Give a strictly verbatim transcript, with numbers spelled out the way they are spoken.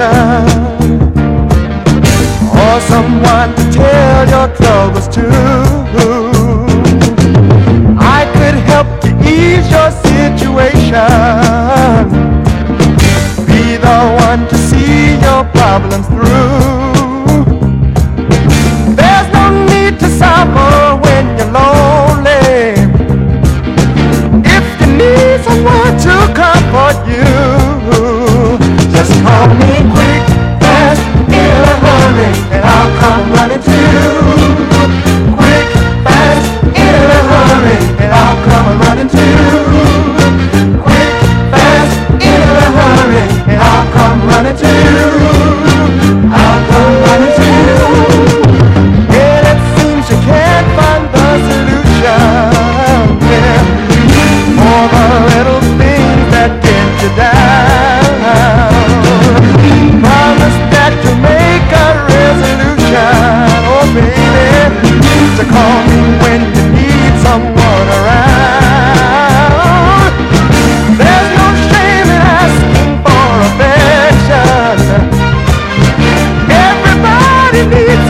or someone to tell your troubles to. I could help to ease your situation, be the one to see your problems through. There's no need to suffer when you're lonely. If you need someone to comfort you, just call me quick, fast, in a hurry, and I'll come running to you. Quick, fast, in a hurry, and I'll come running to you. Quick, fast, in a hurry, and I'll come running to you. I'll come running to you. And it seems you can't find the solution, yeah, for the little things that get you down. Promise that you'll make a resolution, oh baby, to call me when you need someone around. There's no shame in asking for affection. Everybody needs